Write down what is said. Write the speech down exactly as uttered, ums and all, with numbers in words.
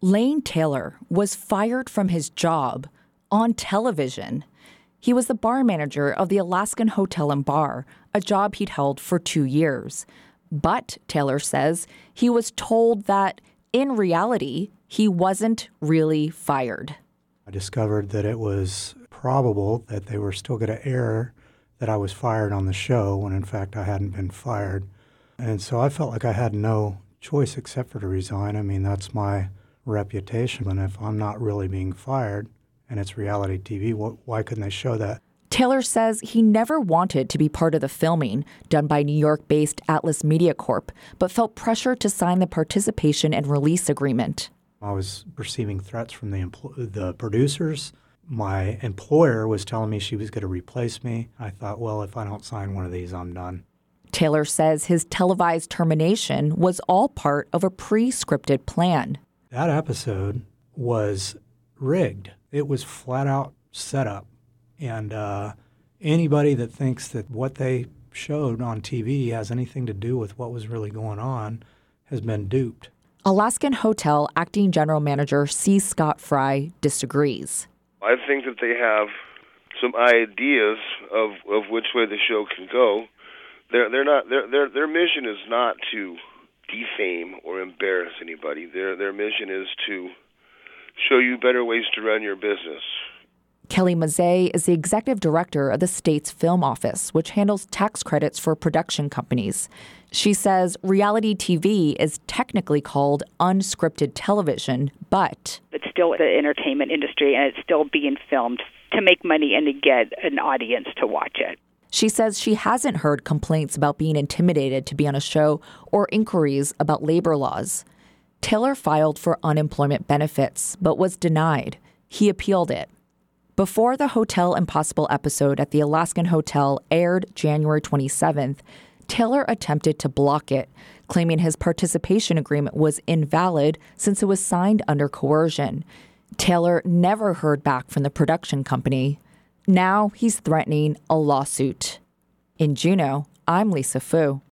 Lane Taylor was fired from his job on television. He was the bar manager of the Alaskan Hotel and Bar, a job he'd held for two years. But, Taylor says, he was told that, in reality, he wasn't really fired. I discovered that it was probable that they were still going to air that I was fired on the show when, in fact, I hadn't been fired. And so I felt like I had no choice except for to resign. I mean, that's my reputation. And if I'm not really being fired and it's reality T V, why couldn't they show that? Taylor says he never wanted to be part of the filming done by New York-based Atlas Media Corp, but felt pressure to sign the participation and release agreement. I was receiving threats from the empl- the producers. My employer was telling me she was going to replace me. I thought, well, if I don't sign one of these, I'm done. Taylor says his televised termination was all part of a pre-scripted plan. That episode was rigged. It was flat out set up. And uh, anybody that thinks that what they showed on T V has anything to do with what was really going on has been duped. Alaskan Hotel Acting General Manager C. Scott Fry disagrees. I think that they have some ideas of, of which way the show can go. They're, they're not, their, their, their mission is not to defame or embarrass anybody. Their, their mission is to show you better ways to run your business. Kelly Mazzei is the executive director of the state's film office, which handles tax credits for production companies. She says reality T V is technically called unscripted television, but it's still the entertainment industry, and it's still being filmed to make money and to get an audience to watch it. She says she hasn't heard complaints about being intimidated to be on a show or inquiries about labor laws. Taylor filed for unemployment benefits, but was denied. He appealed it. Before the Hotel Impossible episode at the Alaskan Hotel aired January twenty-seventh, Taylor attempted to block it, claiming his participation agreement was invalid since it was signed under coercion. Taylor never heard back from the production company. Now he's threatening a lawsuit. In Juneau, I'm Lisa Fu.